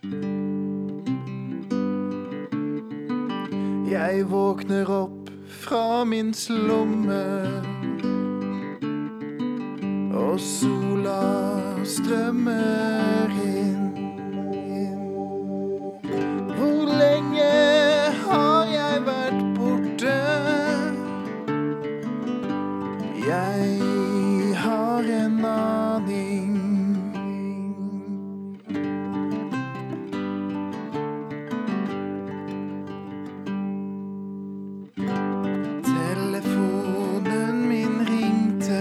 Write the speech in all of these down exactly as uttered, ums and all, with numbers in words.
Jeg våkner opp fra min slummer, og sola strømmer inn. Hvor lenge har jeg vært borte? Jeg har en aning. Telefonen min ringte,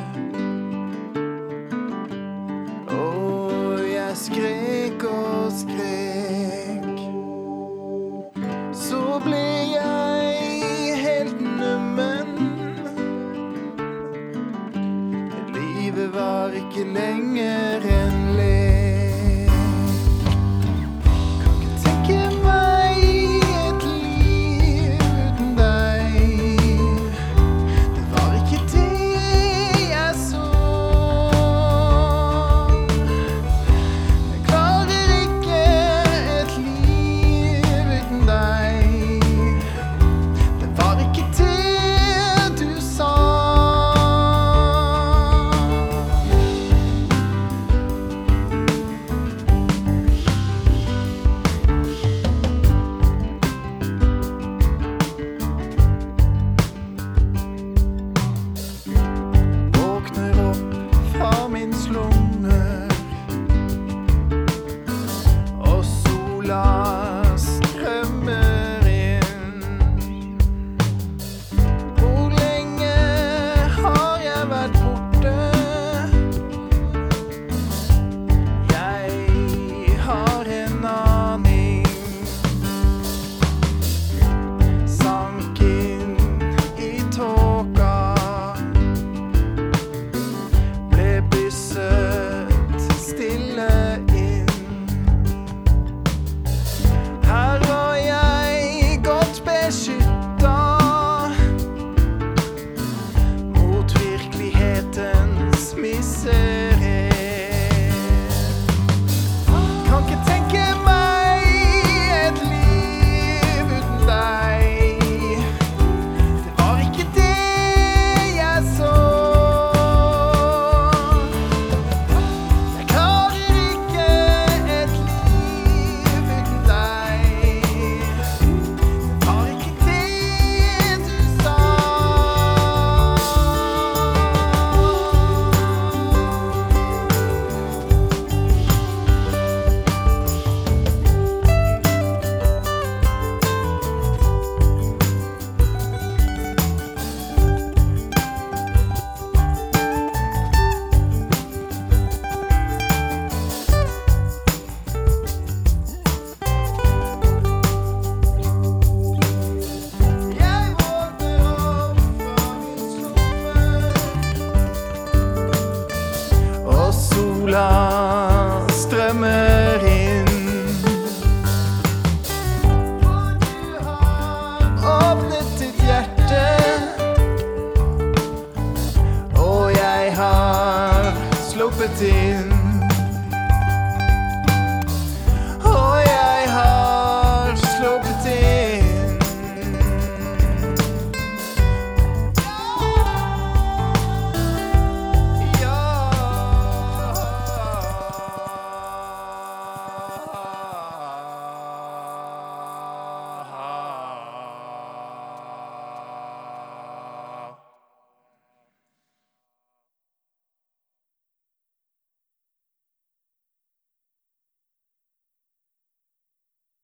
og jeg skrek og skrek. Så ble jeg helt nummen. Livet var ikke lenger en lek. Kan ikke tenke meg et liv uten deg. Det var ikke det jeg så. Jeg klarer ikke et liv uten deg. Det var ikke det du sa. Våkner opp fra min slummer, og sola strømmer inn. Hvor lenge har jeg vært borte? Jeg har en aning. Sank inn i tåka, ble bysset stille inn. Her var jeg godt beskytta mot virkelighetens miserie. Kan ikke tenke meg et liv uten deg. Det var ikke det jeg så. Jeg klarer ikke et liv uten deg. Det var ikke det du sa. Jeg våkner opp fra min slummer, og sola